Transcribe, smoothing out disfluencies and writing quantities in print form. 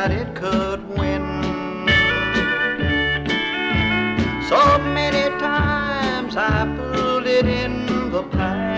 that it could win. So many times I pulled it in the past,